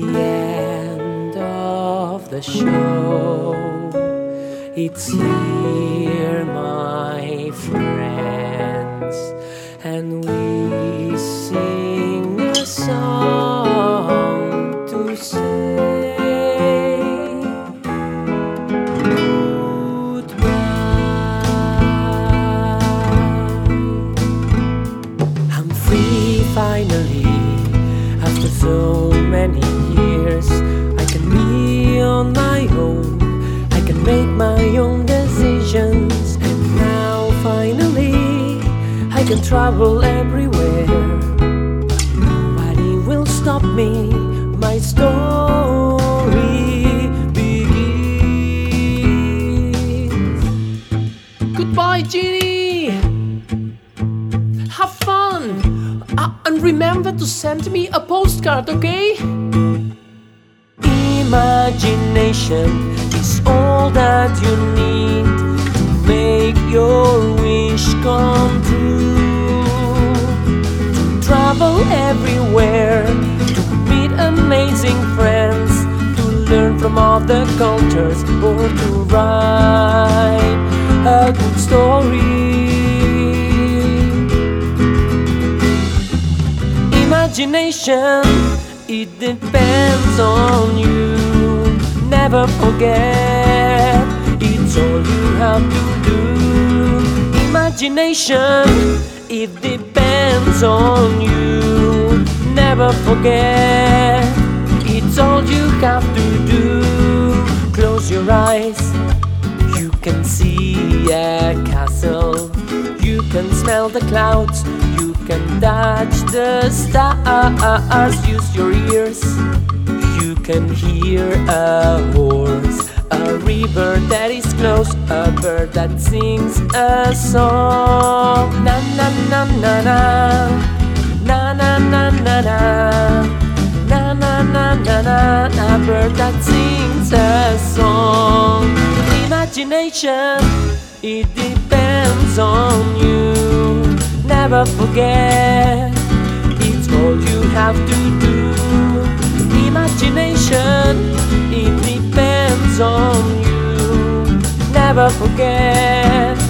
end of the show. It's here, my friends, and we sing a song to say goodbye. I'm free finally. After so many years, I can be on my own. I can make my own decisions. And now finally, I can travel everywhere. Nobody will stop me. My story begins. Goodbye, Genie. Have fun. And remember to send me a postcard, okay? Imagination is all that you need to make your wish come true. To travel everywhere, to meet amazing friends, to learn from other cultures, or to write a good story. Imagination, it depends on you. Never forget, it's all you have to do. Imagination, it depends on you. Never forget, it's all you have to do. Close your eyes, you can see a castle. You can smell the clouds, you can touch the stars. Use your ears, you can hear a horse, a river that is close, a bird that sings a song. Na na na na na, na na na na na, na na na na na, a bird that sings a song. Imagination, it depends on you. Never forget, it's all you have to do. Imagination, it depends on you. Never forget,